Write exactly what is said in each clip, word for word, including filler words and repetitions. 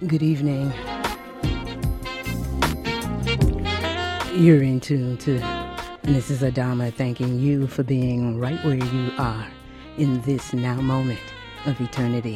Good evening. You're in tune to, and this is Adama thanking you for being right where you are in this now moment of eternity.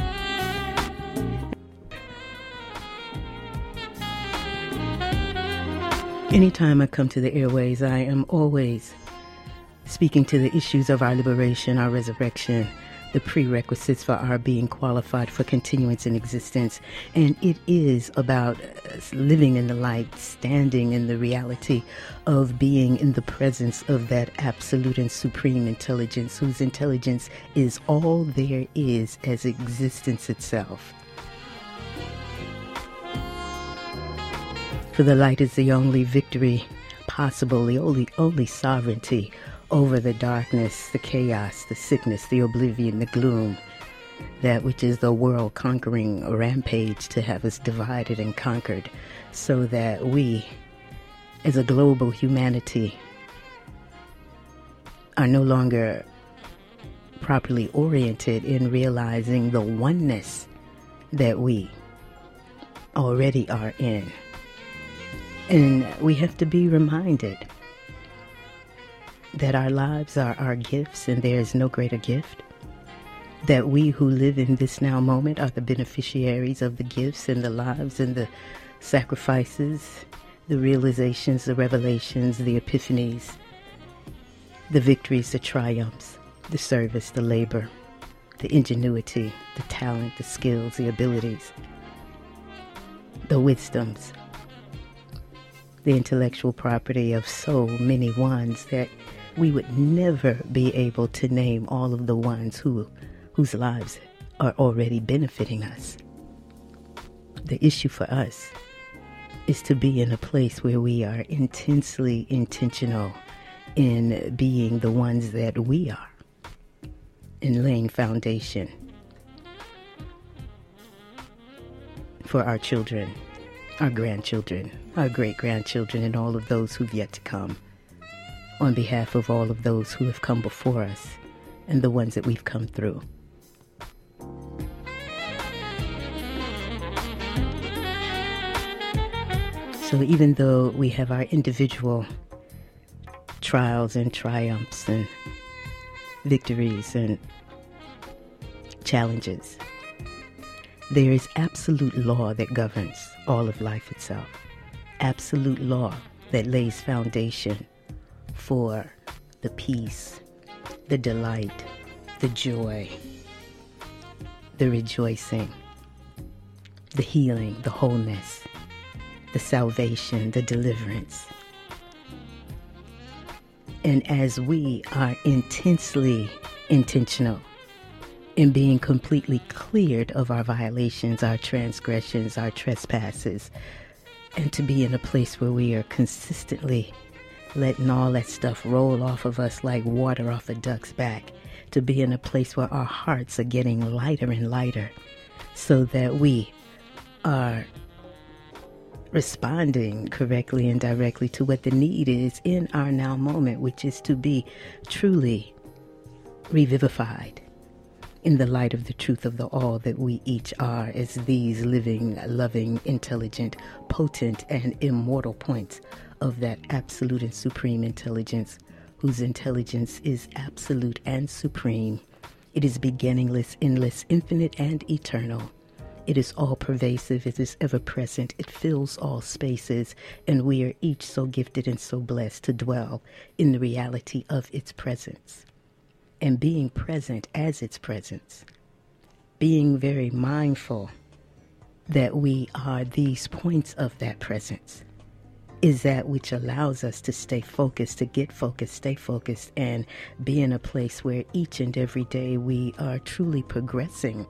Anytime I come to the airways, I am always speaking to the issues of our liberation, our resurrection, the prerequisites for our being qualified for continuance in existence. And it is about living in the light, standing in the reality of being in the presence of that absolute and supreme intelligence, whose intelligence is all there is as existence itself. For the light is the only victory possible, the only, only sovereignty over the darkness, the chaos, the sickness, the oblivion, the gloom, that which is the world-conquering rampage to have us divided and conquered, so that we, as a global humanity, are no longer properly oriented in realizing the oneness that we already are in. And we have to be reminded that our lives are our gifts and there is no greater gift. That we who live in this now moment are the beneficiaries of the gifts and the lives and the sacrifices, the realizations, the revelations, the epiphanies, the victories, the triumphs, the service, the labor, the ingenuity, the talent, the skills, the abilities, the wisdoms, the intellectual property of so many ones that we would never be able to name all of the ones who, whose lives are already benefiting us. The issue for us is to be in a place where we are intensely intentional in being the ones that we are, in laying foundation for our children, our grandchildren, our great-grandchildren, and all of those who've yet to come, on behalf of all of those who have come before us and the ones that we've come through. So even though we have our individual trials and triumphs and victories and challenges, there is absolute law that governs all of life itself. Absolute law that lays foundation for the peace, the delight, the joy, the rejoicing, the healing, the wholeness, the salvation, the deliverance. And as we are intensely intentional in being completely cleared of our violations, our transgressions, our trespasses, and to be in a place where we are consistently letting all that stuff roll off of us like water off a duck's back, to be in a place where our hearts are getting lighter and lighter, so that we are responding correctly and directly to what the need is in our now moment, which is to be truly revivified in the light of the truth of the all that we each are as these living, loving, intelligent, potent, and immortal points of that absolute and supreme intelligence, whose intelligence is absolute and supreme. It is beginningless, endless, infinite, and eternal. It is all-pervasive. It is ever-present. It fills all spaces, and we are each so gifted and so blessed to dwell in the reality of its presence. And being present as its presence, being very mindful that we are these points of that presence, is that which allows us to stay focused, to get focused, stay focused, and be in a place where each and every day we are truly progressing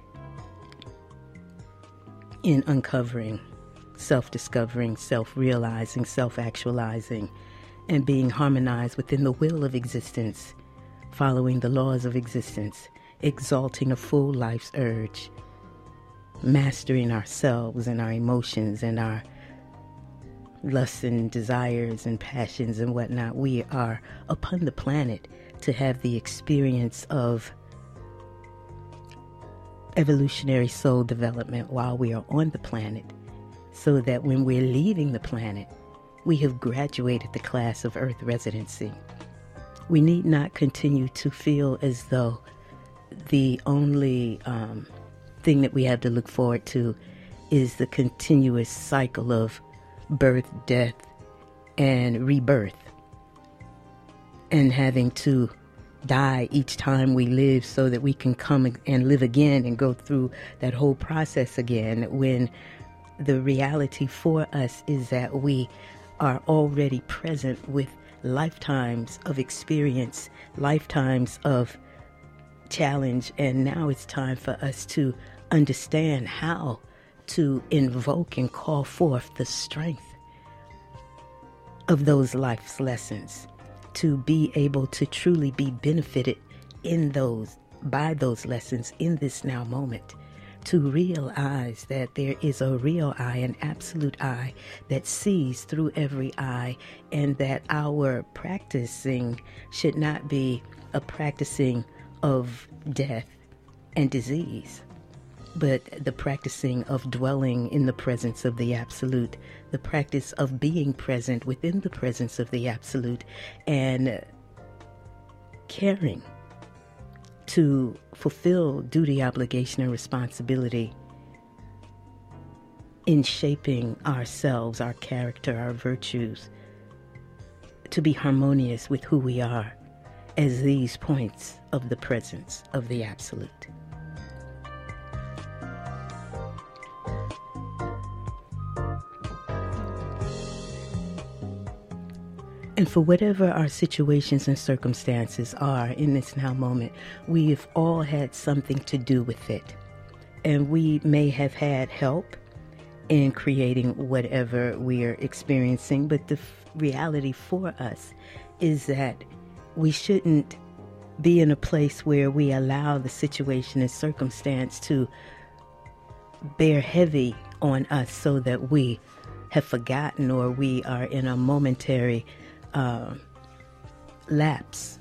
in uncovering, self-discovering, self-realizing, self-actualizing, and being harmonized within the will of existence, following the laws of existence, exalting a full life's urge, mastering ourselves and our emotions and our lusts and desires and passions and whatnot. We are upon the planet to have the experience of evolutionary soul development while we are on the planet, so that when we're leaving the planet, we have graduated the class of Earth residency. We need not continue to feel as though the only um, thing that we have to look forward to is the continuous cycle of birth, death, and rebirth, and having to die each time we live so that we can come and live again and go through that whole process again, when the reality for us is that we are already present with lifetimes of experience, lifetimes of challenge, and now it's time for us to understand how to invoke and call forth the strength of those life's lessons, to be able to truly be benefited in those, by those lessons in this now moment, to realize that there is a real I, an absolute I, that sees through every eye, and that our practicing should not be a practicing of death and disease, but the practicing of dwelling in the presence of the absolute, the practice of being present within the presence of the absolute, and caring to fulfill duty, obligation, and responsibility in shaping ourselves, our character, our virtues, to be harmonious with who we are as these points of the presence of the absolute. And for whatever our situations and circumstances are in this now moment, we've all had something to do with it. And we may have had help in creating whatever we're experiencing, but the f- reality for us is that we shouldn't be in a place where we allow the situation and circumstance to bear heavy on us so that we have forgotten, or we are in a momentary uh, lapse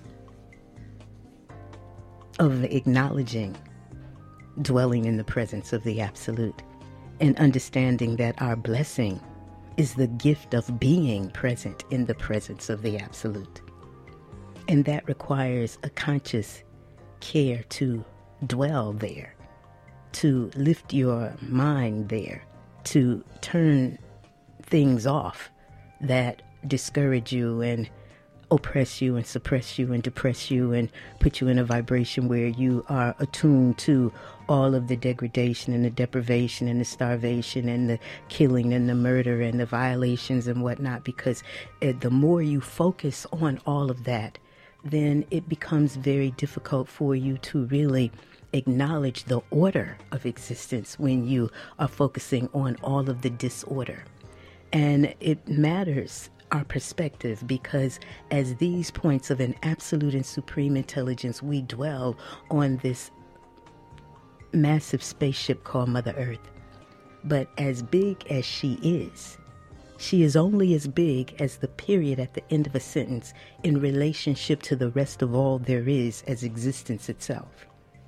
of acknowledging, dwelling in the presence of the absolute, and understanding that our blessing is the gift of being present in the presence of the absolute. And that requires a conscious care to dwell there, to lift your mind there, to turn things off that discourage you and oppress you and suppress you and depress you and put you in a vibration where you are attuned to all of the degradation and the deprivation and the starvation and the killing and the murder and the violations and whatnot. Because uh, the more you focus on all of that, then it becomes very difficult for you to really acknowledge the order of existence when you are focusing on all of the disorder. And it matters our perspective, because as these points of an absolute and supreme intelligence, we dwell on this massive spaceship called Mother Earth. But as big as she is, she is only as big as the period at the end of a sentence in relationship to the rest of all there is as existence itself.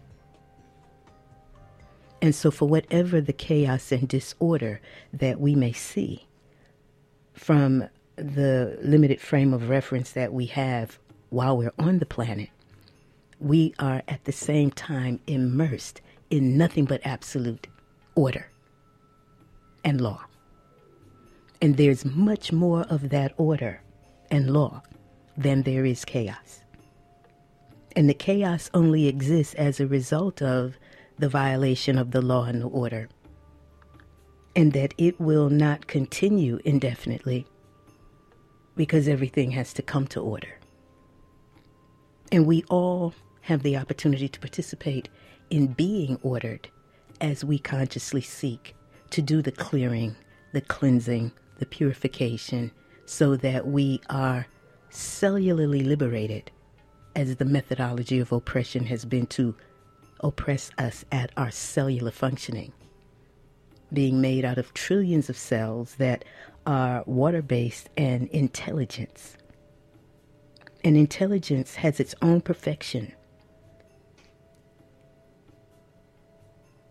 And so for whatever the chaos and disorder that we may see from the limited frame of reference that we have while we're on the planet, we are at the same time immersed in nothing but absolute order and law. And there's much more of that order and law than there is chaos. And the chaos only exists as a result of the violation of the law and the order, and that it will not continue indefinitely because everything has to come to order. And we all have the opportunity to participate in being ordered as we consciously seek to do the clearing, the cleansing, the purification, so that we are cellularly liberated, as the methodology of oppression has been to oppress us at our cellular functioning, being made out of trillions of cells that are water-based and intelligence. And intelligence has its own perfection.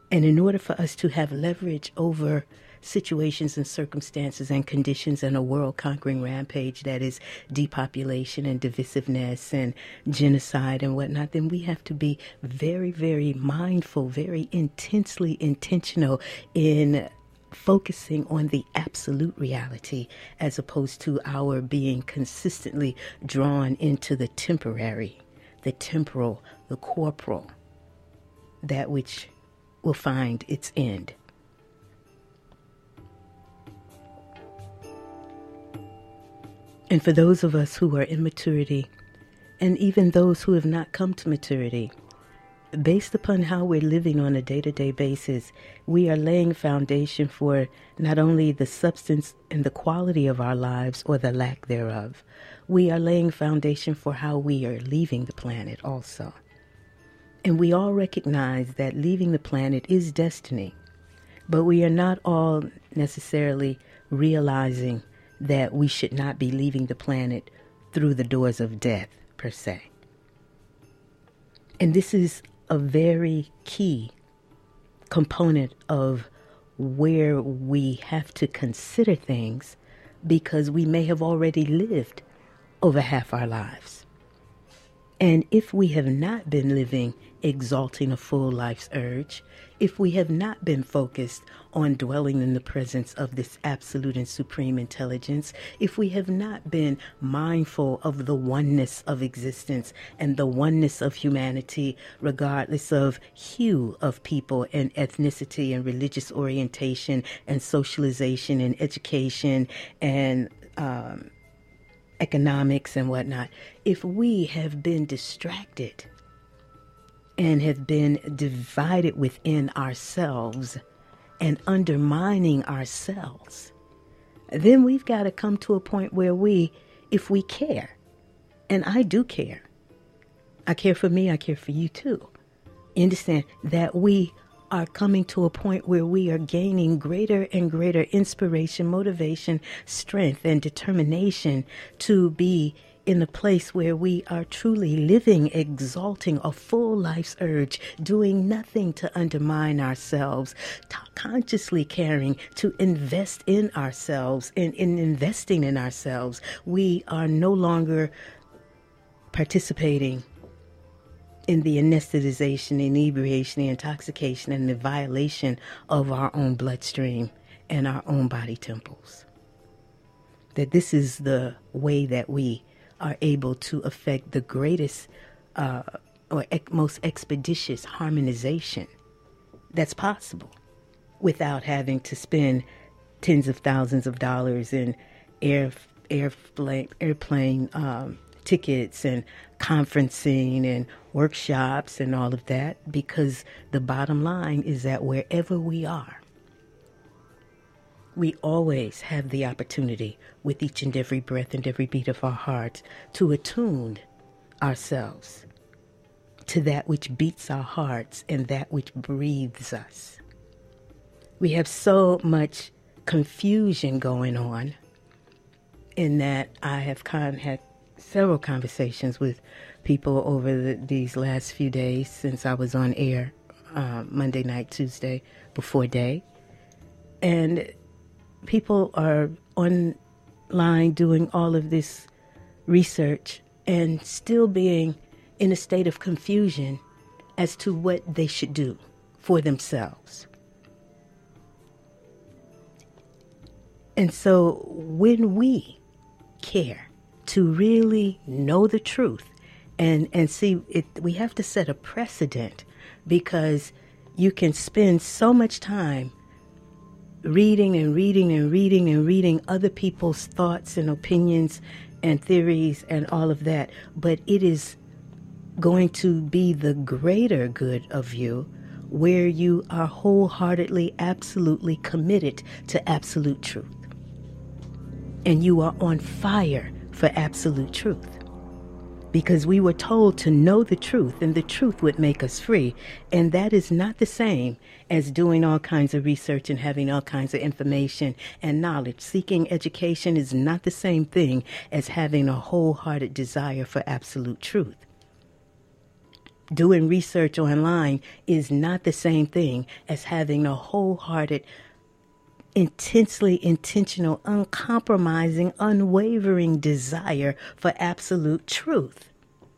And in order for us to have leverage over situations and circumstances and conditions and a world-conquering rampage that is depopulation and divisiveness and genocide and whatnot, then we have to be very, very mindful, very intensely intentional in focusing on the absolute reality as opposed to our being consistently drawn into the temporary, the temporal, the corporal, that which will find its end. And for those of us who are in maturity, and even those who have not come to maturity, based upon how we're living on a day-to-day basis, we are laying foundation for not only the substance and the quality of our lives or the lack thereof, we are laying foundation for how we are leaving the planet also. And we all recognize that leaving the planet is destiny, but we are not all necessarily realizing that we should not be leaving the planet through the doors of death, per se. And this is a very key component of where we have to consider things, because we may have already lived over half our lives. And if we have not been living exalting a full life's urge, if we have not been focused on dwelling in the presence of this absolute and supreme intelligence, if we have not been mindful of the oneness of existence and the oneness of humanity, regardless of hue of people and ethnicity and religious orientation and socialization and education and um, economics and whatnot, if we have been distracted and have been divided within ourselves and undermining ourselves, then we've got to come to a point where we, if we care, and I do care, I care for me, I care for you too, understand that we are coming to a point where we are gaining greater and greater inspiration, motivation, strength, and determination to be in a place where we are truly living, exalting a full life's urge, doing nothing to undermine ourselves, t- consciously caring to invest in ourselves. And in investing in ourselves, we are no longer participating in the anesthetization, inebriation, the intoxication, and the violation of our own bloodstream and our own body temples. That this is the way that we are able to affect the greatest uh, or ec- most expeditious harmonization that's possible without having to spend tens of thousands of dollars in air, airplane, airplane um, tickets and conferencing and workshops and all of that, because the bottom line is that wherever we are, we always have the opportunity with each and every breath and every beat of our hearts to attune ourselves to that which beats our hearts and that which breathes us. We have so much confusion going on in that I have kind of had several conversations with people over the, these last few days since I was on air uh, Monday night, Tuesday, before day. And people are online doing all of this research and still being in a state of confusion as to what they should do for themselves. And so when we care to really know the truth and, and see it, we have to set a precedent, because you can spend so much time reading and reading and reading and reading other people's thoughts and opinions and theories and all of that, but it is going to be the greater good of you where you are wholeheartedly, absolutely committed to absolute truth. And you are on fire for absolute truth. Because we were told to know the truth, and the truth would make us free. And that is not the same as doing all kinds of research and having all kinds of information and knowledge. Seeking education is not the same thing as having a wholehearted desire for absolute truth. doing research online is not the same thing as having a wholehearted, intensely intentional, uncompromising, unwavering desire for absolute truth.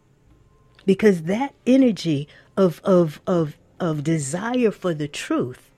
Because that energy of, of, of, of desire for the truth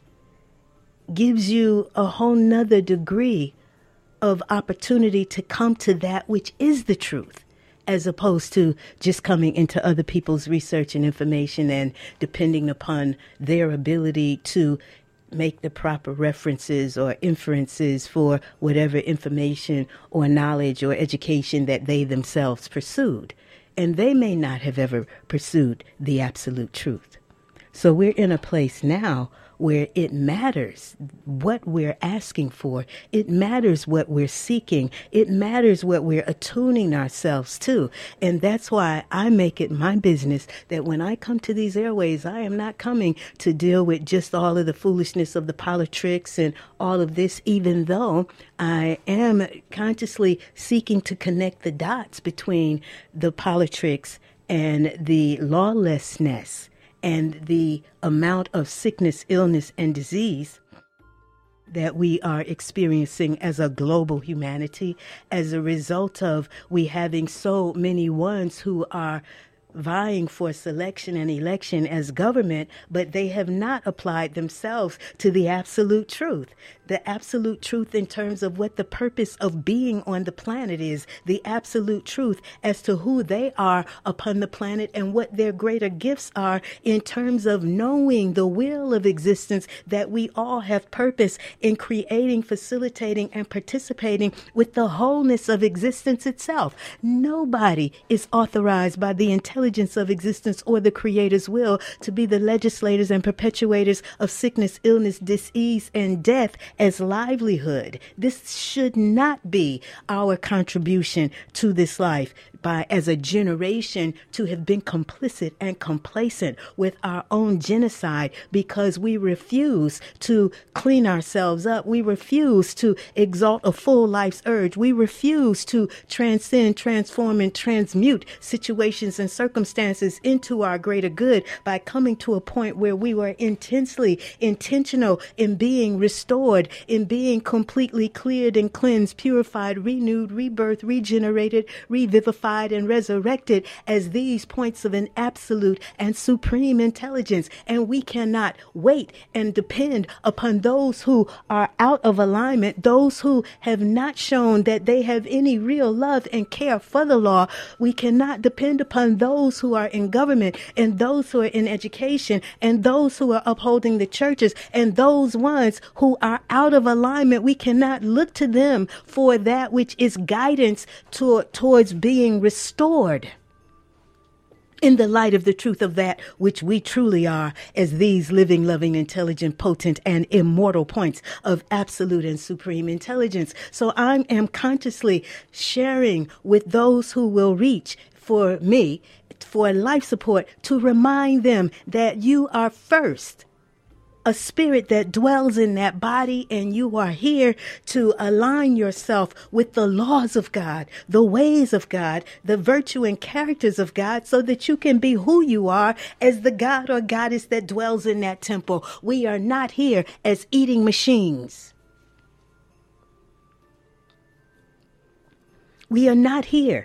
gives you a whole nother degree of opportunity to come to that which is the truth, as opposed to just coming into other people's research and information and depending upon their ability to make the proper references or inferences for whatever information or knowledge or education that they themselves pursued. And they may not have ever pursued the absolute truth. So we're in a place now where it matters what we're asking for. It matters what we're seeking. It matters what we're attuning ourselves to. And that's why I make it my business that when I come to these airways, I am not coming to deal with just all of the foolishness of the politics and all of this, even though I am consciously seeking to connect the dots between the politics and the lawlessness and the amount of sickness, illness, and disease that we are experiencing as a global humanity as a result of we having so many ones who are vying for selection and election as government, but they have not applied themselves to the absolute truth. The absolute truth in terms of what the purpose of being on the planet is, the absolute truth as to who they are upon the planet and what their greater gifts are in terms of knowing the will of existence, that we all have purpose in creating, facilitating, and participating with the wholeness of existence itself. Nobody is authorized by the intelligence of existence or the Creator's will to be the legislators and perpetuators of sickness, illness, disease, and death as livelihood. This should not be our contribution to this life by as a generation to have been complicit and complacent with our own genocide because we refuse to clean ourselves up. We refuse to exalt a full life's urge. We refuse to transcend, transform, and transmute situations and circumstances into our greater good by coming to a point where we were intensely intentional in being restored, in being completely cleared and cleansed, purified, renewed, rebirthed, regenerated, revivified, and resurrected as these points of an absolute and supreme intelligence. And we cannot wait and depend upon those who are out of alignment, those who have not shown that they have any real love and care for the law. We cannot depend upon those who are in government and those who are in education and those who are upholding the churches and those ones who are out of alignment. We cannot look to them for that which is guidance to, towards being restored in the light of the truth of that which we truly are as these living, loving, intelligent, potent, and immortal points of absolute and supreme intelligence. So I am consciously sharing with those who will reach for me for life support to remind them that you are first a spirit that dwells in that body, and you are here to align yourself with the laws of God, the ways of God, the virtue and characters of God, so that you can be who you are as the God or goddess that dwells in that temple. We are not here as eating machines. We are not here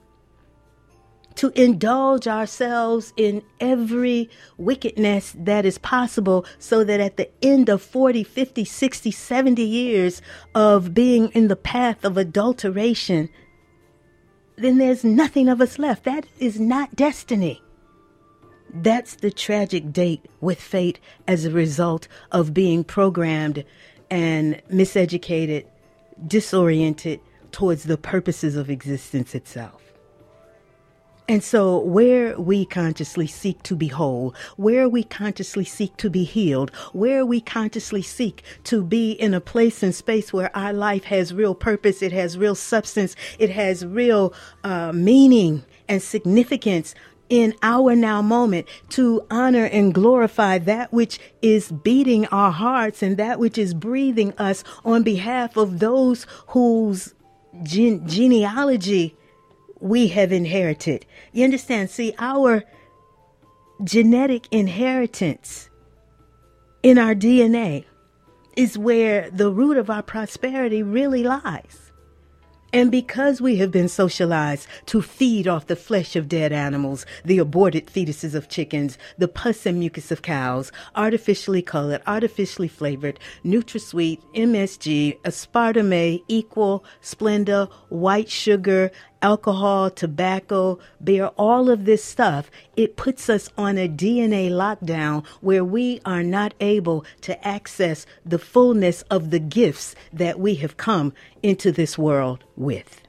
to indulge ourselves in every wickedness that is possible so that at the end of forty, fifty, sixty, seventy years of being in the path of adulteration, then there's nothing of us left. That is not destiny. That's the tragic date with fate as a result of being programmed and miseducated, disoriented towards the purposes of existence itself. And so where we consciously seek to be whole, where we consciously seek to be healed, where we consciously seek to be in a place and space where our life has real purpose, it has real substance, it has real uh, meaning and significance in our now moment, to honor and glorify that which is beating our hearts and that which is breathing us on behalf of those whose gen- genealogy we have inherited. You understand? See, our genetic inheritance in our D N A is where the root of our prosperity really lies. And because we have been socialized to feed off the flesh of dead animals, the aborted fetuses of chickens, the pus and mucus of cows, artificially colored, artificially flavored, NutraSweet, M S G, aspartame, Equal, Splenda, white sugar, alcohol, tobacco, beer, all of this stuff, it puts us on a D N A lockdown where we are not able to access the fullness of the gifts that we have come into this world with.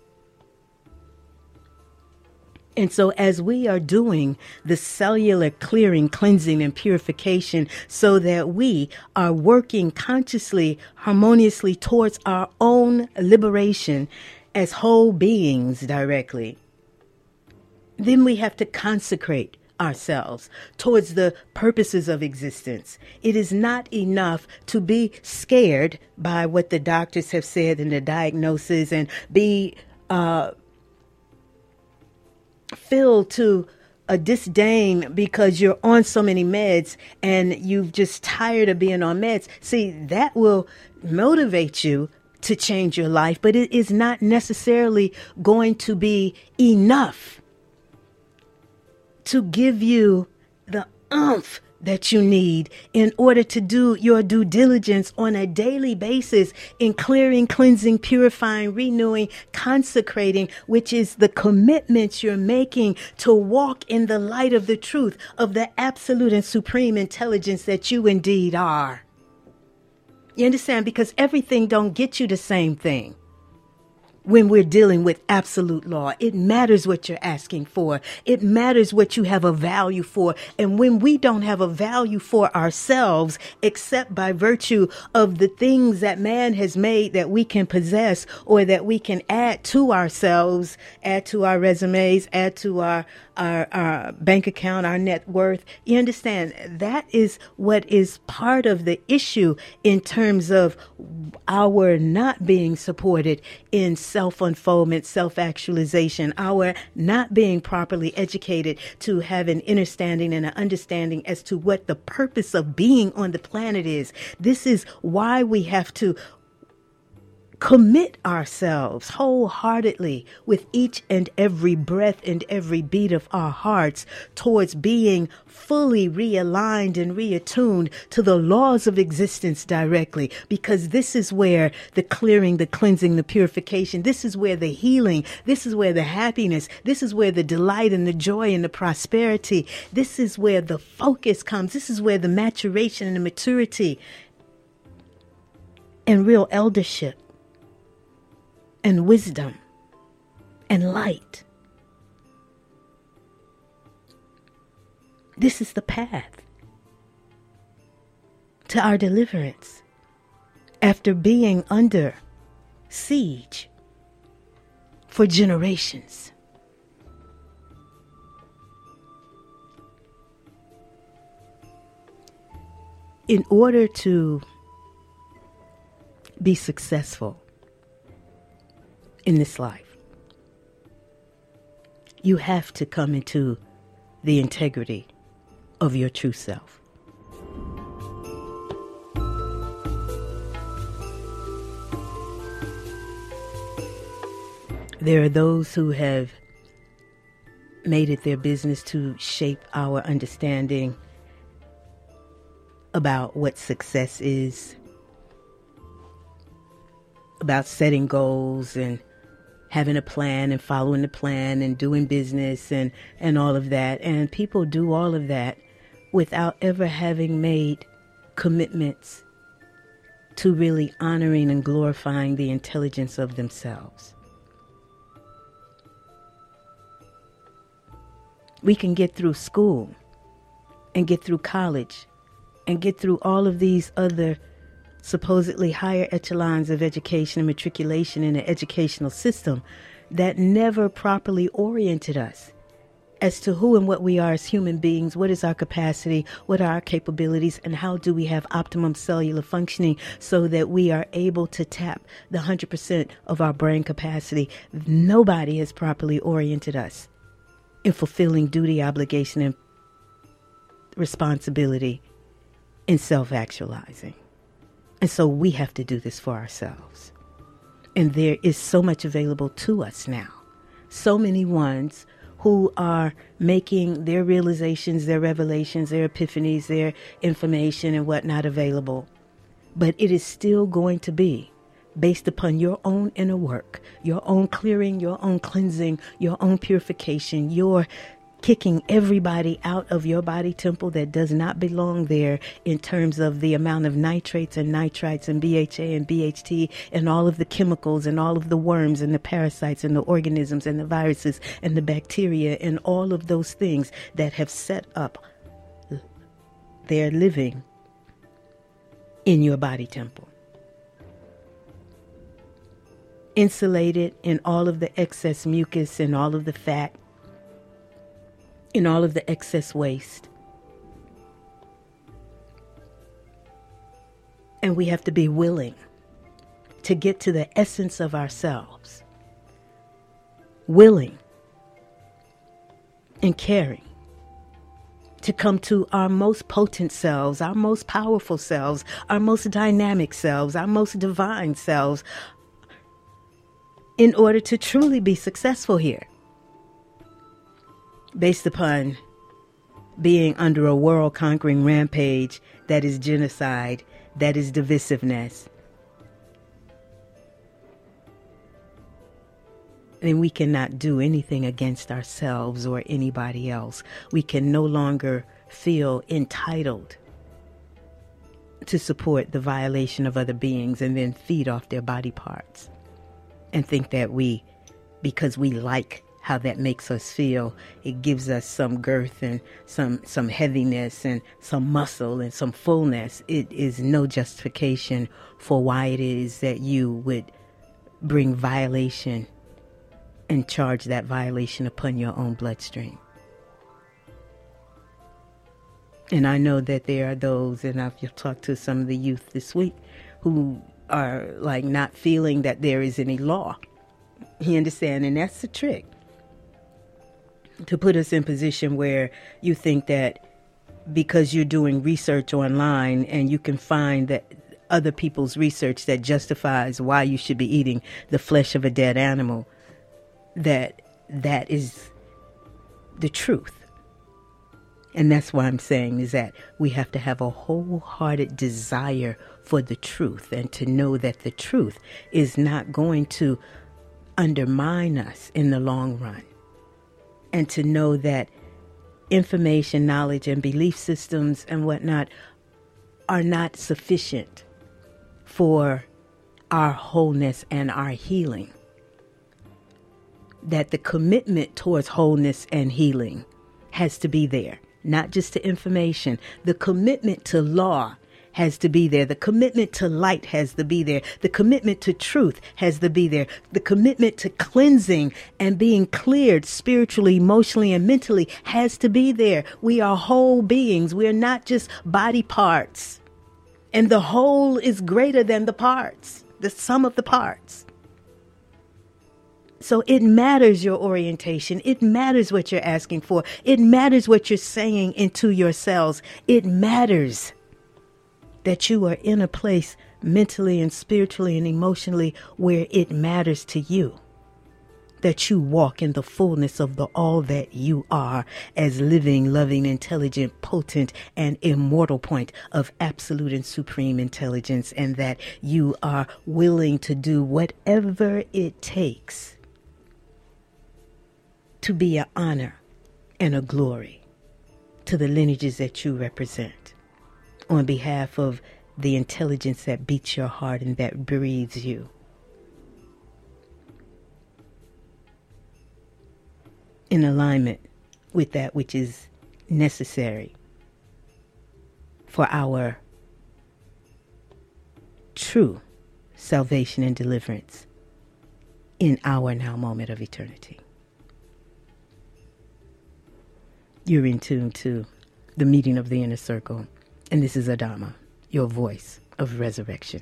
And so as we are doing the cellular clearing, cleansing, and purification so that we are working consciously, harmoniously towards our own liberation as whole beings directly, then we have to consecrate ourselves towards the purposes of existence. It is not enough to be scared by what the doctors have said and the diagnosis and be uh, filled to a disdain because you're on so many meds and you've just tired of being on meds. See, that will motivate you to change your life, but it is not necessarily going to be enough to give you the oomph that you need in order to do your due diligence on a daily basis in clearing, cleansing, purifying, renewing, consecrating, which is the commitments you're making to walk in the light of the truth of the absolute and supreme intelligence that you indeed are. You understand? Because everything don't get you the same thing. When we're dealing with absolute law, it matters what you're asking for. It matters what you have a value for. And when we don't have a value for ourselves, except by virtue of the things that man has made that we can possess or that we can add to ourselves, add to our resumes, add to our, our, our bank account, our net worth, you understand? That is what is part of the issue in terms of our not being supported in self-unfoldment, self-actualization, our not being properly educated to have an understanding and an understanding as to what the purpose of being on the planet is. This is why we have to commit ourselves wholeheartedly with each and every breath and every beat of our hearts towards being fully realigned and reattuned to the laws of existence directly, because this is where the clearing, the cleansing, the purification, this is where the healing, this is where the happiness, this is where the delight and the joy and the prosperity, this is where the focus comes, this is where the maturation and the maturity and real eldership and wisdom and light. This is the path to our deliverance after being under siege for generations. In order to be successful in this life, you have to come into the integrity of your true self. There are those who have made it their business to shape our understanding about what success is, about setting goals and having a plan and following the plan and doing business and, and all of that. And people do all of that without ever having made commitments to really honoring and glorifying the intelligence of themselves. We can get through school and get through college and get through all of these other supposedly higher echelons of education and matriculation in the educational system that never properly oriented us as to who and what we are as human beings, what is our capacity, what are our capabilities, and how do we have optimum cellular functioning so that we are able to tap the one hundred percent of our brain capacity. Nobody has properly oriented us in fulfilling duty, obligation, and responsibility in self-actualizing. And so we have to do this for ourselves. And there is so much available to us now. So many ones who are making their realizations, their revelations, their epiphanies, their information and whatnot available. But it is still going to be based upon your own inner work, your own clearing, your own cleansing, your own purification, your kicking everybody out of your body temple that does not belong there in terms of the amount of nitrates and nitrites and B H A and B H T and all of the chemicals and all of the worms and the parasites and the organisms and the viruses and the bacteria and all of those things that have set up their living in your body temple. Insulated in all of the excess mucus and all of the fat, in all of the excess waste. And we have to be willing to get to the essence of ourselves. Willing and caring to come to our most potent selves, our most powerful selves, our most dynamic selves, our most divine selves, in order to truly be successful here. Based upon being under a world-conquering rampage that is genocide, that is divisiveness. And we cannot do anything against ourselves or anybody else. We can no longer feel entitled to support the violation of other beings and then feed off their body parts and think that we, because we like how that makes us feel, it gives us some girth and some some heaviness and some muscle and some fullness. It is no justification for why it is that you would bring violation and charge that violation upon your own bloodstream. And I know that there are those, and I've talked to some of the youth this week, who are like not feeling that there is any law. You understand? And that's the trick. To put us in position where you think that because you're doing research online and you can find that other people's research that justifies why you should be eating the flesh of a dead animal, that that is the truth. And that's why I'm saying is that we have to have a wholehearted desire for the truth and to know that the truth is not going to undermine us in the long run. And to know that information, knowledge, and belief systems and whatnot are not sufficient for our wholeness and our healing. That the commitment towards wholeness and healing has to be there, not just to information. The commitment to law has to be there. The commitment to light has to be there. The commitment to truth has to be there. The commitment to cleansing and being cleared spiritually, emotionally, and mentally has to be there. We are whole beings. We are not just body parts. And the whole is greater than the parts, the sum of the parts. So it matters your orientation. It matters what you're asking for. It matters what you're saying into your cells. It matters that you are in a place mentally and spiritually and emotionally where it matters to you. That you walk in the fullness of the all that you are as living, loving, intelligent, potent, and immortal point of absolute and supreme intelligence, and that you are willing to do whatever it takes to be an honor and a glory to the lineages that you represent. On behalf of the intelligence that beats your heart and that breathes you. In alignment with that which is necessary for our true salvation and deliverance in our now moment of eternity. You're in tune to the meeting of the inner circle. And this is Adama, your voice of resurrection.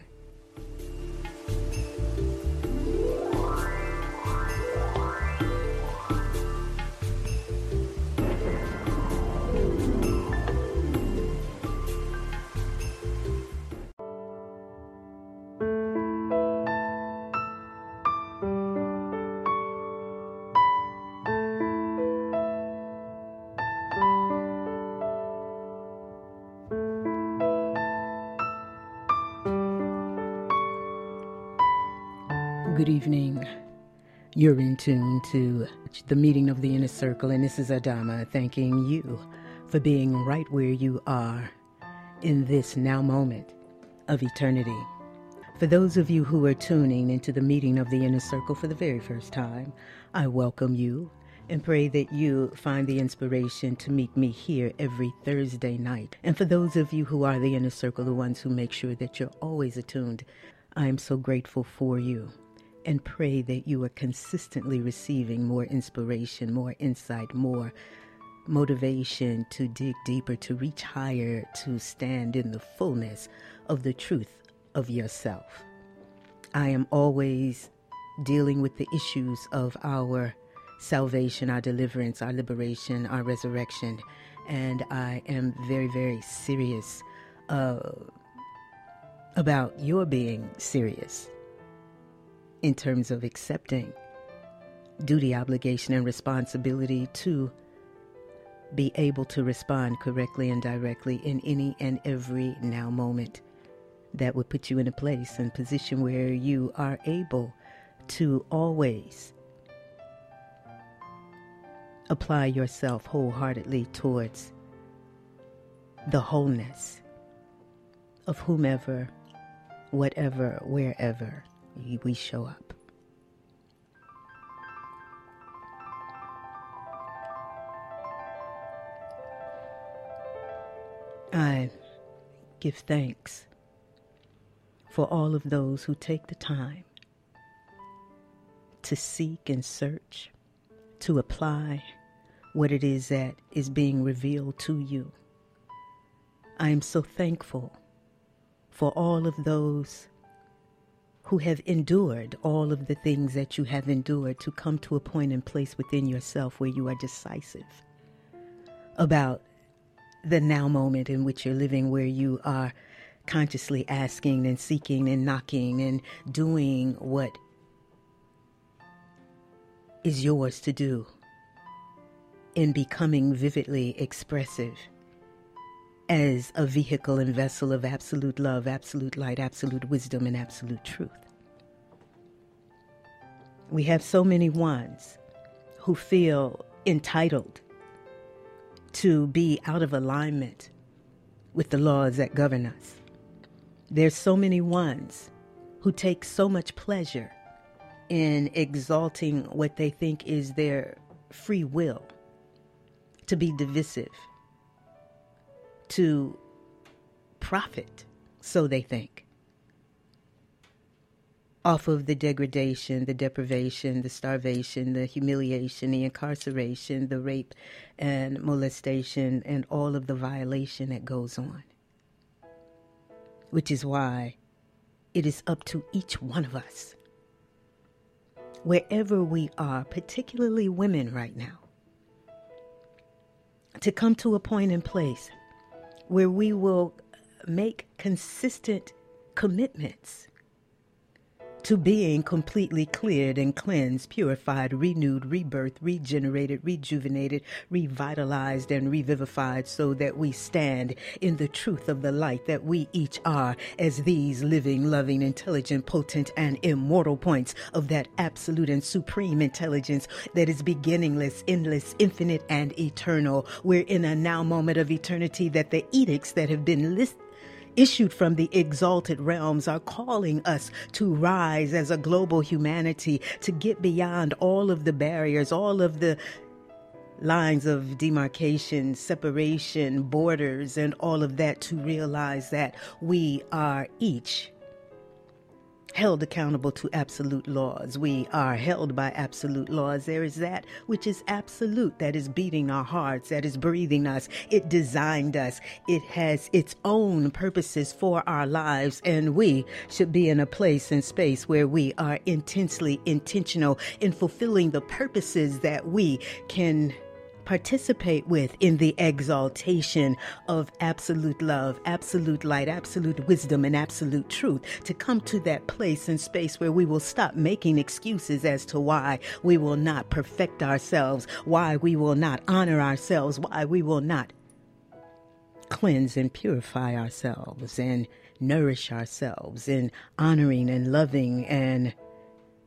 Good evening. You're in tune to the meeting of the inner circle, and this is Adama thanking you for being right where you are in this now moment of eternity. For those of you who are tuning into the meeting of the inner circle for the very first time, I welcome you and pray that you find the inspiration to meet me here every Thursday night. And for those of you who are the inner circle, the ones who make sure that you're always attuned, I am so grateful for you and pray that you are consistently receiving more inspiration, more insight, more motivation to dig deeper, to reach higher, to stand in the fullness of the truth of yourself. I am always dealing with the issues of our salvation, our deliverance, our liberation, our resurrection, and I am very, very serious uh, about your being serious in terms of accepting duty, obligation, and responsibility to be able to respond correctly and directly in any and every now moment that would put you in a place and position where you are able to always apply yourself wholeheartedly towards the wholeness of whomever, whatever, wherever we show up. I give thanks for all of those who take the time to seek and search, to apply what it is that is being revealed to you. I am so thankful for all of those who have endured all of the things that you have endured to come to a point and place within yourself where you are decisive about the now moment in which you're living, where you are consciously asking and seeking and knocking and doing what is yours to do in becoming vividly expressive as a vehicle and vessel of absolute love, absolute light, absolute wisdom, and absolute truth. We have so many ones who feel entitled to be out of alignment with the laws that govern us. There's so many ones who take so much pleasure in exalting what they think is their free will, to be divisive, to profit, so they think, off of the degradation, the deprivation, the starvation, the humiliation, the incarceration, the rape and molestation, and all of the violation that goes on. Which is why it is up to each one of us, wherever we are, particularly women right now, to come to a point and place where we will make consistent commitments to being completely cleared and cleansed, purified, renewed, rebirthed, regenerated, rejuvenated, revitalized, and revivified, so that we stand in the truth of the light that we each are as these living, loving, intelligent, potent, and immortal points of that absolute and supreme intelligence that is beginningless, endless, infinite, and eternal. We're in a now moment of eternity that the edicts that have been listed issued from the exalted realms are calling us to rise as a global humanity, to get beyond all of the barriers, all of the lines of demarcation, separation, borders, and all of that, to realize that we are each held accountable to absolute laws. We are held by absolute laws. There is that which is absolute, that is beating our hearts, that is breathing us. It designed us. It has its own purposes for our lives, and we should be in a place and space where we are intensely intentional in fulfilling the purposes that we can participate with in the exaltation of absolute love, absolute light, absolute wisdom, and absolute truth, to come to that place and space where we will stop making excuses as to why we will not perfect ourselves, why we will not honor ourselves, why we will not cleanse and purify ourselves and nourish ourselves in honoring and loving and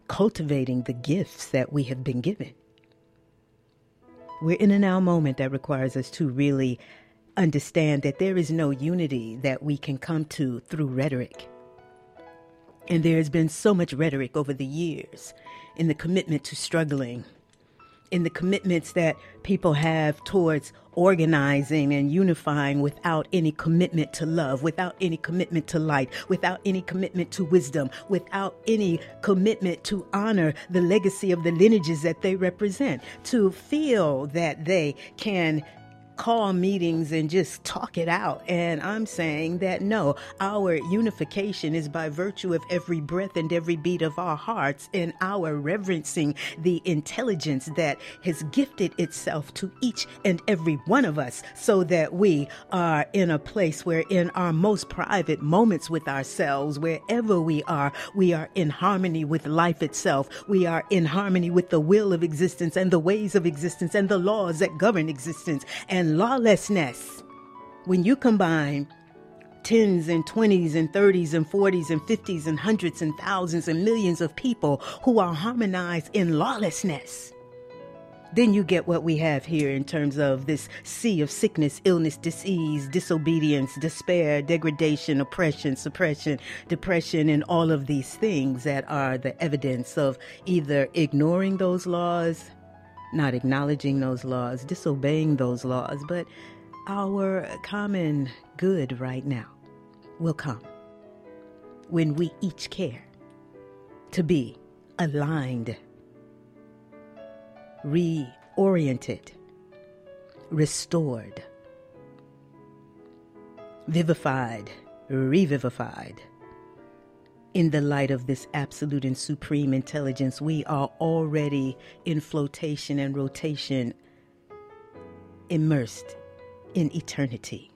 cultivating the gifts that we have been given. We're in a now moment that requires us to really understand that there is no unity that we can come to through rhetoric. And there's been so much rhetoric over the years in the commitment to struggling, in the commitments that people have towards organizing and unifying without any commitment to love, without any commitment to light, without any commitment to wisdom, without any commitment to honor the legacy of the lineages that they represent, to feel that they can call meetings and just talk it out. And I'm saying that no, our unification is by virtue of every breath and every beat of our hearts, and our reverencing the intelligence that has gifted itself to each and every one of us, so that we are in a place where in our most private moments with ourselves, wherever we are, we are in harmony with life itself. We are in harmony with the will of existence and the ways of existence and the laws that govern existence. And lawlessness, when you combine tens and twenties and thirties and forties and fifties and hundreds and thousands and millions of people who are harmonized in lawlessness, then you get what we have here in terms of this sea of sickness, illness, disease, disobedience, despair, degradation, oppression, suppression, depression, and all of these things that are the evidence of either ignoring those laws, not acknowledging those laws, disobeying those laws. But our common good right now will come when we each care to be aligned, reoriented, restored, vivified, revivified. In the light of this absolute and supreme intelligence, we are already in flotation and rotation, immersed in eternity.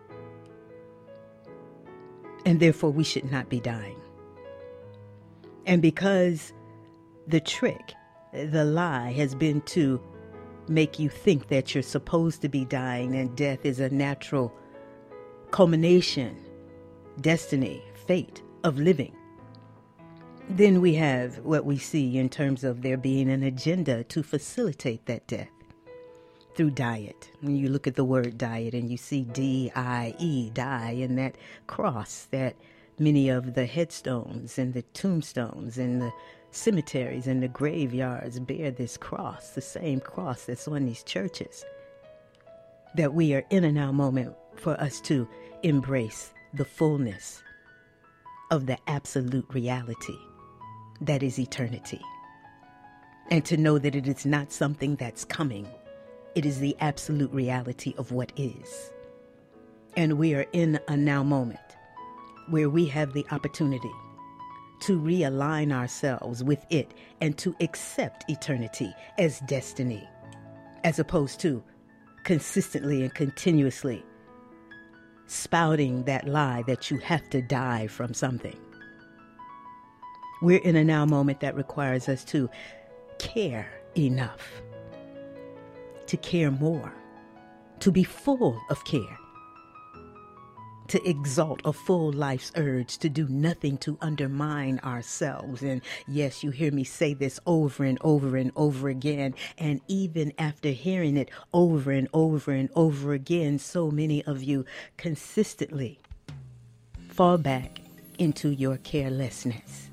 And therefore, we should not be dying. And because the trick, the lie, has been to make you think that you're supposed to be dying and death is a natural culmination, destiny, fate of living, then we have what we see in terms of there being an agenda to facilitate that death through diet. When you look at the word diet and you see D I E, die, and that cross that many of the headstones and the tombstones and the cemeteries and the graveyards bear this cross, the same cross that's on these churches, that we are in a now moment for us to embrace the fullness of the absolute reality that is eternity. And to know that it is not something that's coming. It is the absolute reality of what is. And we are in a now moment where we have the opportunity to realign ourselves with it and to accept eternity as destiny, as opposed to consistently and continuously spouting that lie that you have to die from something. We're in a now moment that requires us to care enough, to care more, to be full of care, to exalt a full life's urge, to do nothing to undermine ourselves. And yes, you hear me say this over and over and over again. And even after hearing it over and over and over again, so many of you consistently fall back into your carelessness.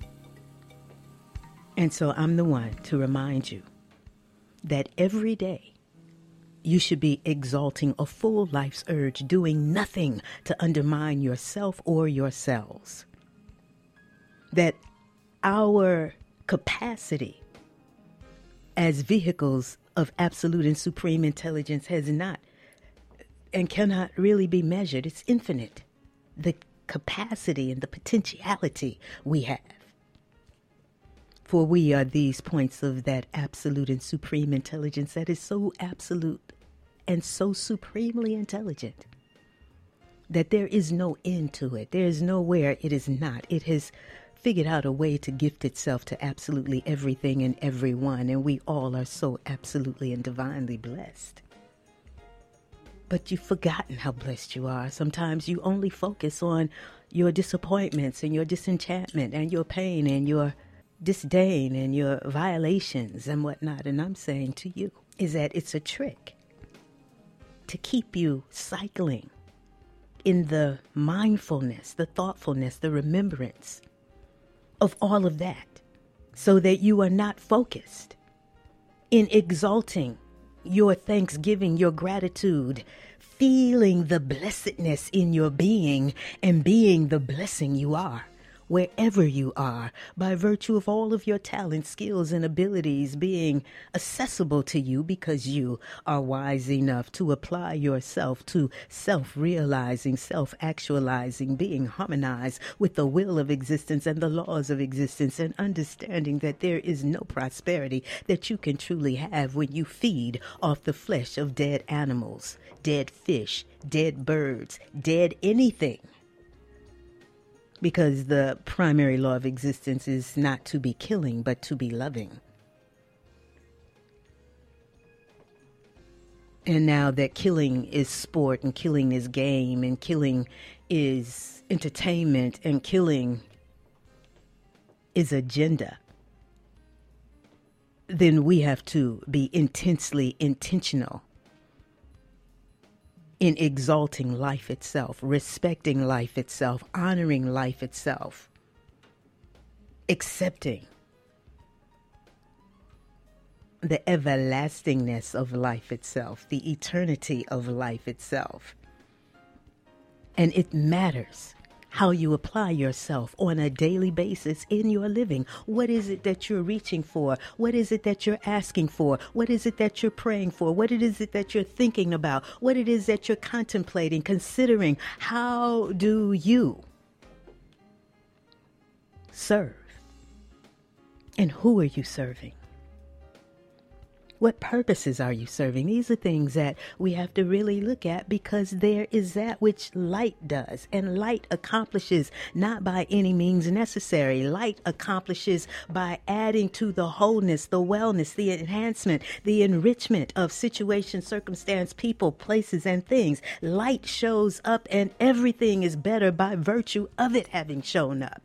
And so I'm the one to remind you that every day you should be exalting a full life's urge, doing nothing to undermine yourself or yourselves. That our capacity as vehicles of absolute and supreme intelligence has not and cannot really be measured. It's infinite. The capacity and the potentiality we have. For we are these points of that absolute and supreme intelligence that is so absolute and so supremely intelligent that there is no end to it. There is nowhere it is not. It has figured out a way to gift itself to absolutely everything and everyone, and we all are so absolutely and divinely blessed. But you've forgotten how blessed you are. Sometimes you only focus on your disappointments and your disenchantment and your pain and your disdain and your violations and whatnot. And I'm saying to you is that it's a trick to keep you cycling in the mindfulness, the thoughtfulness, the remembrance of all of that, so that you are not focused in exalting your thanksgiving, your gratitude, feeling the blessedness in your being and being the blessing you are wherever you are, by virtue of all of your talents, skills, and abilities being accessible to you because you are wise enough to apply yourself to self-realizing, self-actualizing, being harmonized with the will of existence and the laws of existence, and understanding that there is no prosperity that you can truly have when you feed off the flesh of dead animals, dead fish, dead birds, dead anything. Because the primary law of existence is not to be killing, but to be loving. And now that killing is sport, and killing is game, and killing is entertainment, and killing is agenda, then we have to be intensely intentional in exalting life itself, respecting life itself, honoring life itself, accepting the everlastingness of life itself, the eternity of life itself. And it matters how you apply yourself on a daily basis in your living. What is it that you're reaching for? What is it that you're asking for? What is it that you're praying for? What it is it that you're thinking about? What it is that you're contemplating, considering? How do you serve? And who are you serving? What purposes are you serving? These are things that we have to really look at, because there is that which light does, and light accomplishes not by any means necessary. Light accomplishes by adding to the wholeness, the wellness, the enhancement, the enrichment of situation, circumstance, people, places, and things. Light shows up, and everything is better by virtue of it having shown up.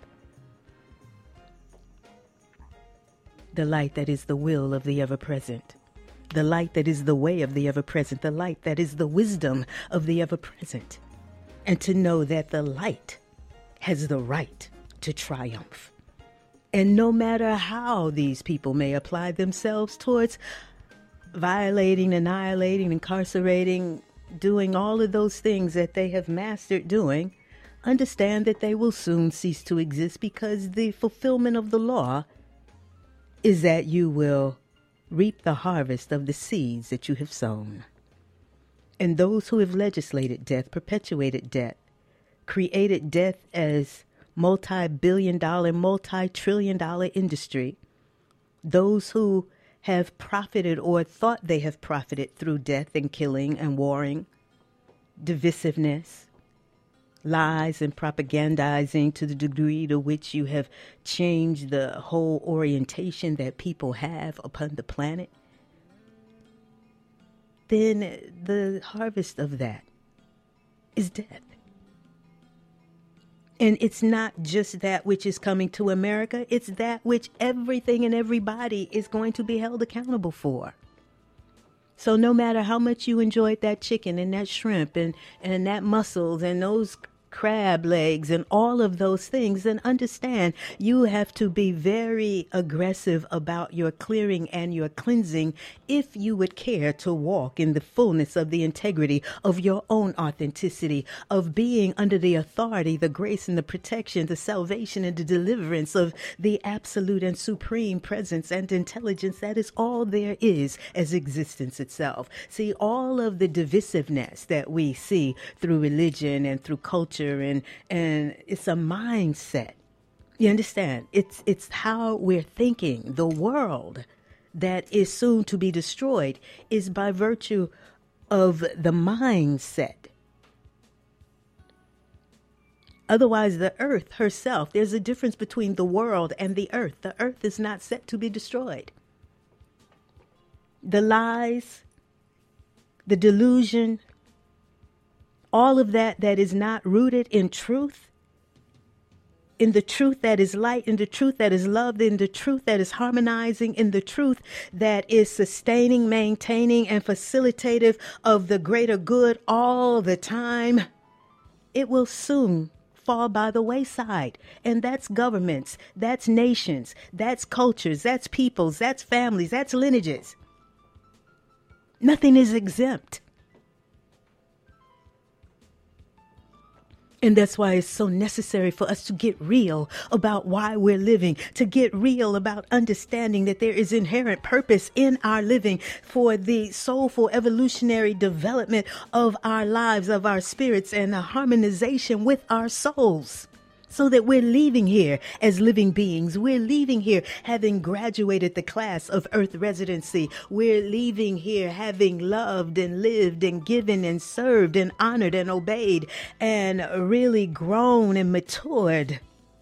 The light that is the will of the ever-present. The light that is the way of the ever-present, the light that is the wisdom of the ever-present. And to know that the light has the right to triumph. And no matter how these people may apply themselves towards violating, annihilating, incarcerating, doing all of those things that they have mastered doing, understand that they will soon cease to exist, because the fulfillment of the law is that you will reap the harvest of the seeds that you have sown. And those who have legislated death, perpetuated death, created death as multi-billion dollar, multi-trillion dollar industry, those who have profited or thought they have profited through death and killing and warring, divisiveness, lies and propagandizing to the degree to which you have changed the whole orientation that people have upon the planet, then the harvest of that is death. And it's not just that which is coming to America, it's that which everything and everybody is going to be held accountable for. So no matter how much you enjoyed that chicken and that shrimp and, and that mussels and those crab legs and all of those things, then understand you have to be very aggressive about your clearing and your cleansing if you would care to walk in the fullness of the integrity of your own authenticity, of being under the authority, the grace and the protection, the salvation and the deliverance of the absolute and supreme presence and intelligence that is all there is as existence itself. See, all of the divisiveness that we see through religion and through culture, and and it's a mindset. You understand? It's it's how we're thinking. The world that is soon to be destroyed is by virtue of the mindset. Otherwise, the earth herself, there's a difference between the world and the earth. The earth is not set to be destroyed. The lies, the delusion, all of that that is not rooted in truth in the truth that is light, in the truth that is loved, in the truth that is harmonizing, in the truth that is sustaining, maintaining, and facilitative of the greater good all the time, it will soon fall by the wayside. And that's governments, that's nations, that's cultures, that's peoples, that's families, that's lineages. Nothing is exempt. And that's why it's so necessary for us to get real about why we're living, to get real about understanding that there is inherent purpose in our living for the soulful evolutionary development of our lives, of our spirits, and the harmonization with our souls. So that we're leaving here as living beings. We're leaving here having graduated the class of Earth residency. We're leaving here having loved and lived and given and served and honored and obeyed and really grown and matured.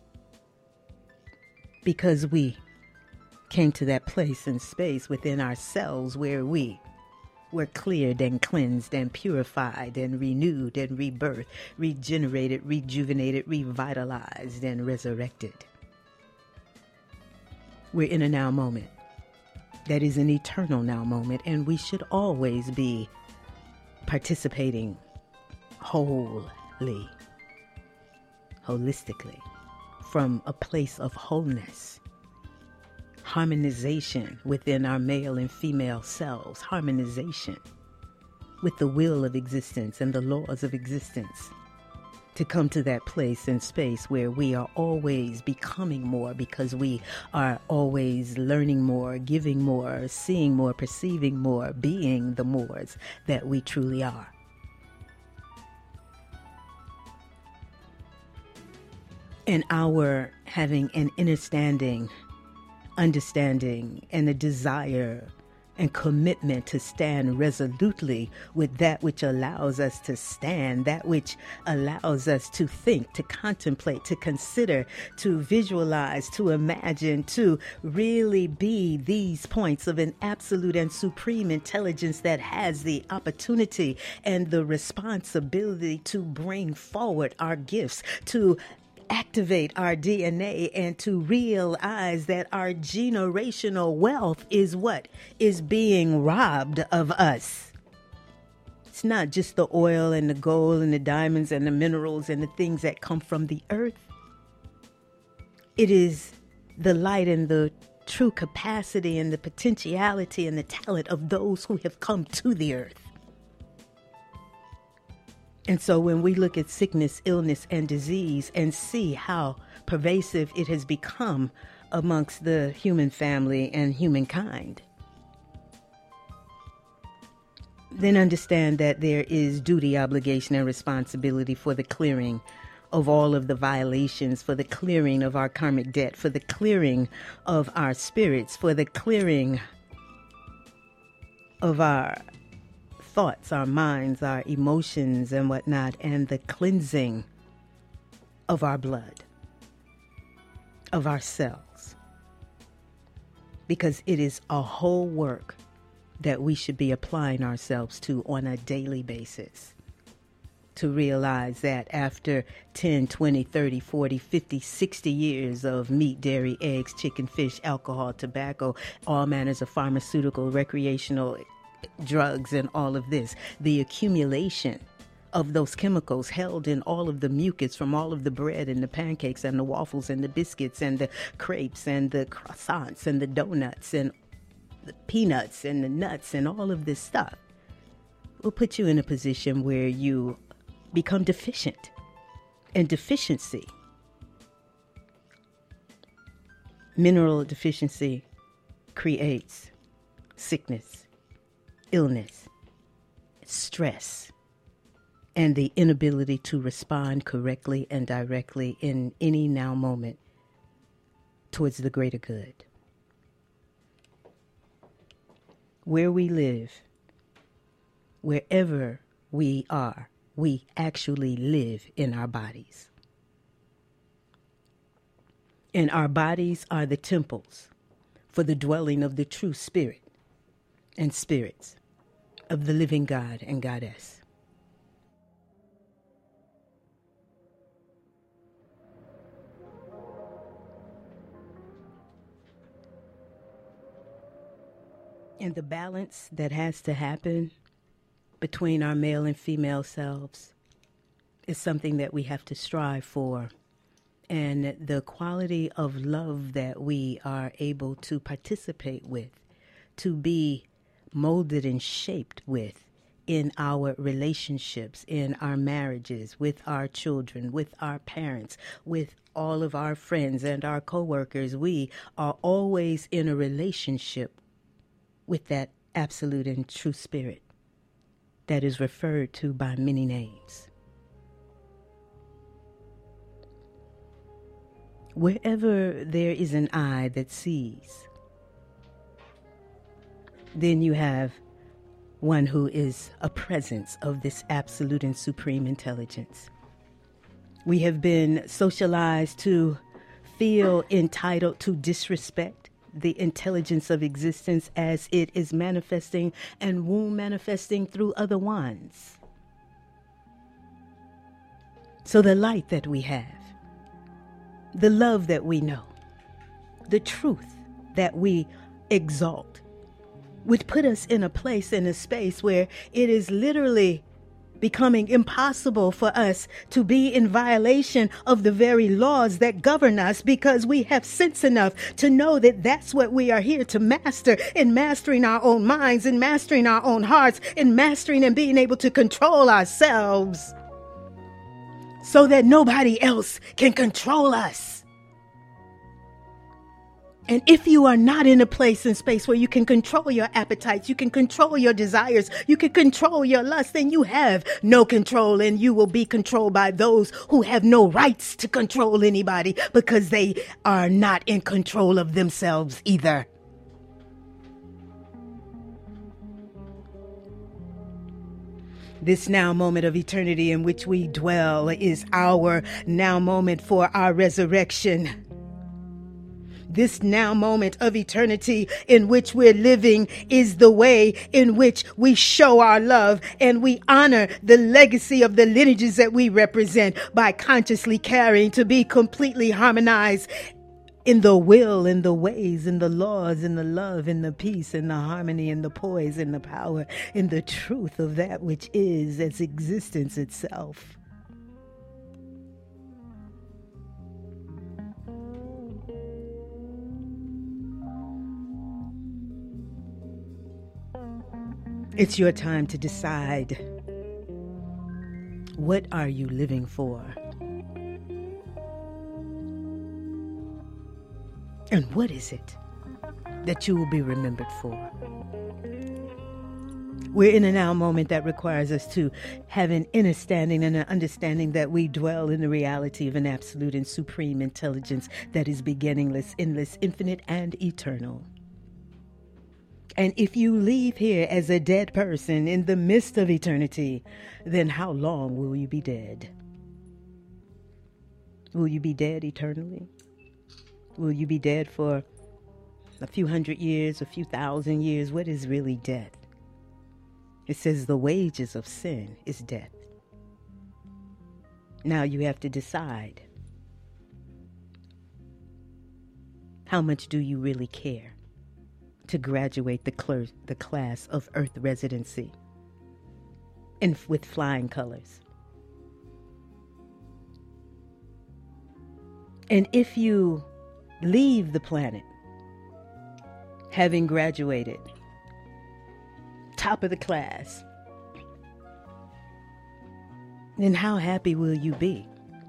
Because we came to that place and space within ourselves where we were cleared and cleansed and purified and renewed and rebirthed, regenerated, rejuvenated, revitalized, and resurrected. We're in a now moment. That is an eternal now moment, and we should always be participating wholly, holistically, from a place of wholeness. Harmonization within our male and female selves, harmonization with the will of existence and the laws of existence, to come to that place and space where we are always becoming more because we are always learning more, giving more, seeing more, perceiving more, being the mores that we truly are. And our having an understanding understanding and a desire and commitment to stand resolutely with that which allows us to stand, that which allows us to think, to contemplate, to consider, to visualize, to imagine, to really be these points of an absolute and supreme intelligence that has the opportunity and the responsibility to bring forward our gifts, to activate our D N A, and to realize that our generational wealth is what is being robbed of us. It's not just the oil and the gold and the diamonds and the minerals and the things that come from the earth. It is the light and the true capacity and the potentiality and the talent of those who have come to the earth. And so when we look at sickness, illness, and disease and see how pervasive it has become amongst the human family and humankind, then understand that there is duty, obligation, and responsibility for the clearing of all of the violations, for the clearing of our karmic debt, for the clearing of our spirits, for the clearing of our thoughts, our minds, our emotions, and whatnot, and the cleansing of our blood, of our cells. Because it is a whole work that we should be applying ourselves to on a daily basis. To realize that after ten, twenty, thirty, forty, fifty, sixty years of meat, dairy, eggs, chicken, fish, alcohol, tobacco, all manners of pharmaceutical, recreational drugs, and all of this, the accumulation of those chemicals held in all of the mucus from all of the bread and the pancakes and the waffles and the biscuits and the crepes and the croissants and the donuts and the peanuts and the nuts and all of this stuff will put you in a position where you become deficient. And deficiency, mineral deficiency, creates sickness, illness, stress, and the inability to respond correctly and directly in any now moment towards the greater good. Where we live, wherever we are, we actually live in our bodies. And our bodies are the temples for the dwelling of the true spirit and spirits of the living God and Goddess. And the balance that has to happen between our male and female selves is something that we have to strive for. And the quality of love that we are able to participate with, to be molded and shaped with in our relationships, in our marriages, with our children, with our parents, with all of our friends and our coworkers. We are always in a relationship with that absolute and true spirit that is referred to by many names. Wherever there is an eye that sees, then you have one who is a presence of this absolute and supreme intelligence. We have been socialized to feel entitled to disrespect the intelligence of existence as it is manifesting and womb manifesting through other ones. So the light that we have, the love that we know, the truth that we exalt, would put us in a place, in a space where it is literally becoming impossible for us to be in violation of the very laws that govern us, because we have sense enough to know that that's what we are here to master, in mastering our own minds, in mastering our own hearts, in mastering and being able to control ourselves so that nobody else can control us. And if you are not in a place and space where you can control your appetites, you can control your desires, you can control your lust, then you have no control, and you will be controlled by those who have no rights to control anybody, because they are not in control of themselves either. This now moment of eternity in which we dwell is our now moment for our resurrection. This now moment of eternity in which we're living is the way in which we show our love and we honor the legacy of the lineages that we represent by consciously caring to be completely harmonized in the will, in the ways, in the laws, in the love, in the peace, in the harmony, in the poise, in the power, in the truth of that which is as existence itself. It's your time to decide, what are you living for? And what is it that you will be remembered for? We're in a now moment that requires us to have an understanding and an understanding that we dwell in the reality of an absolute and supreme intelligence that is beginningless, endless, infinite, and eternal. And if you leave here as a dead person in the midst of eternity, then how long will you be dead? Will you be dead eternally? Will you be dead for a few hundred years, a few thousand years? What is really death? It says the wages of sin is death. Now you have to decide, how much do you really care to graduate the, cl- the class of Earth residency and f- with flying colors? And if you leave the planet having graduated top of the class, then how happy will you be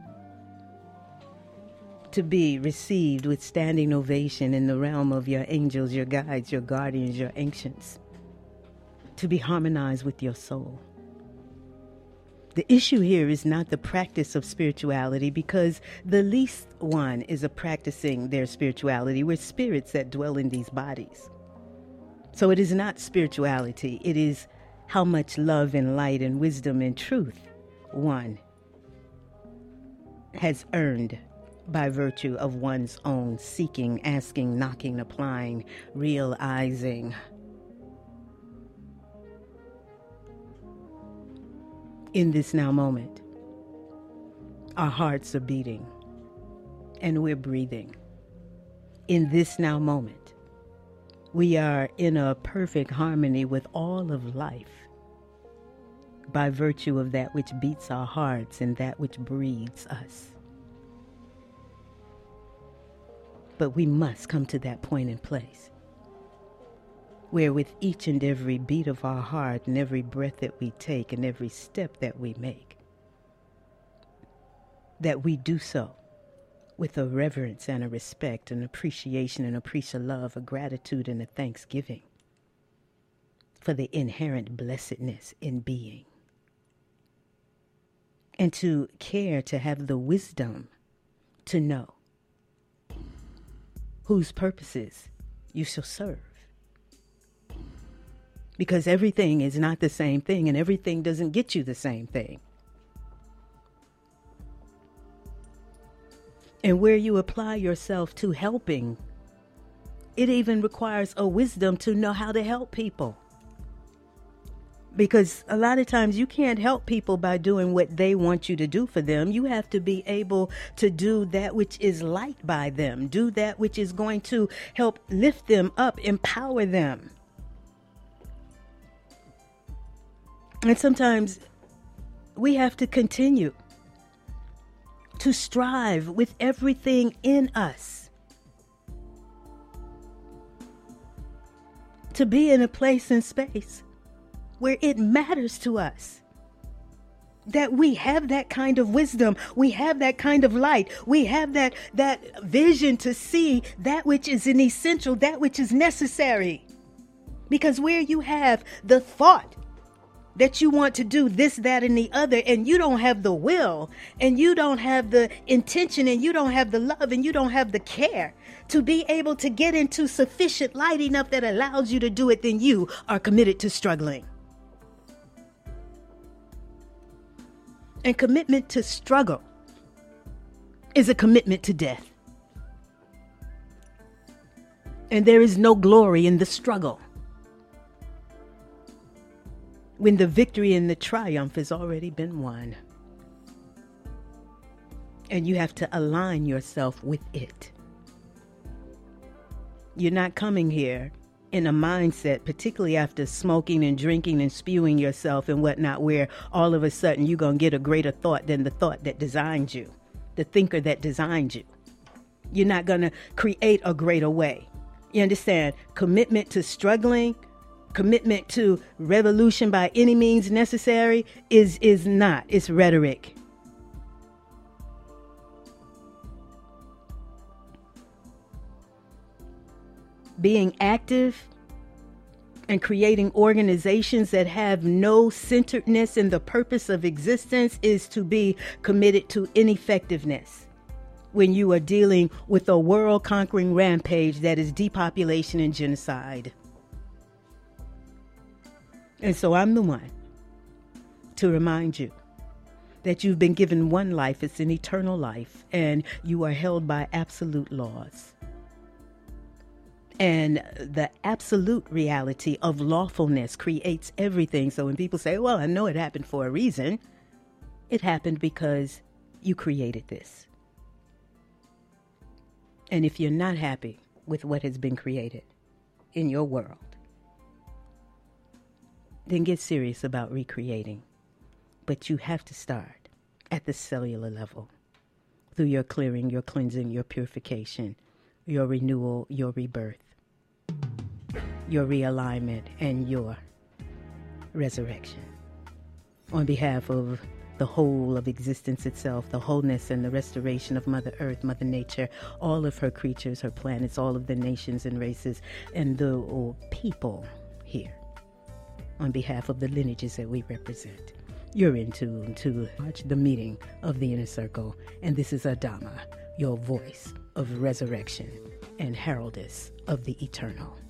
to be received with standing ovation in the realm of your angels, your guides, your guardians, your ancients, to be harmonized with your soul? The issue here is not the practice of spirituality, because the least one is a practicing their spirituality. We're spirits that dwell in these bodies. So it is not spirituality. It is how much love and light and wisdom and truth one has earned by virtue of one's own seeking, asking, knocking, applying, realizing. In this now moment, our hearts are beating and we're breathing. In this now moment, We are in a perfect harmony with all of life by virtue of that which beats our hearts and that which breathes us. But we must come to that point in place where with each and every beat of our heart and every breath that we take and every step that we make, that we do so with a reverence and a respect, an appreciation and appreciation of love, a gratitude and a thanksgiving for the inherent blessedness in being. And to care to have the wisdom to know whose purposes you shall serve. Because everything is not the same thing and everything doesn't get you the same thing. And where you apply yourself to helping, it even requires a wisdom to know how to help people. Because a lot of times you can't help people by doing what they want you to do for them. You have to be able to do that which is liked by them. Do that which is going to help lift them up, empower them. And sometimes we have to continue to strive with everything in us to be in a place and space where it matters to us that we have that kind of wisdom, we have that kind of light, we have that that vision to see that which is an essential, that which is necessary. Because where you have the thought that you want to do this, that, and the other, and you don't have the will, and you don't have the intention, and you don't have the love, and you don't have the care to be able to get into sufficient light enough that allows you to do it, then you are committed to struggling. And commitment to struggle is a commitment to death. And there is no glory in the struggle when the victory and the triumph has already been won. And you have to align yourself with it. You're not coming here in a mindset, particularly after smoking and drinking and spewing yourself and whatnot, where all of a sudden you're going to get a greater thought than the thought that designed you, the thinker that designed you. You're not going to create a greater way. You understand? Commitment to struggling, commitment to revolution by any means necessary is, is not. It's rhetoric. Being active and creating organizations that have no centeredness in the purpose of existence is to be committed to ineffectiveness when you are dealing with a world-conquering rampage that is depopulation and genocide. And so I'm the one to remind you that you've been given one life. It's an eternal life, and you are held by absolute laws. And the absolute reality of lawfulness creates everything. So when people say, well, I know it happened for a reason, it happened because you created this. And if you're not happy with what has been created in your world, then get serious about recreating. But you have to start at the cellular level through your clearing, your cleansing, your purification, your renewal, your rebirth, your realignment, and your resurrection. On behalf of the whole of existence itself, the wholeness and the restoration of Mother Earth, Mother Nature, all of her creatures, her planets, all of the nations and races, and the oh, people here, on behalf of the lineages that we represent, you're in tune to the meeting of the Inner Circle, and this is Adama, your voice of resurrection and heraldess of the eternal.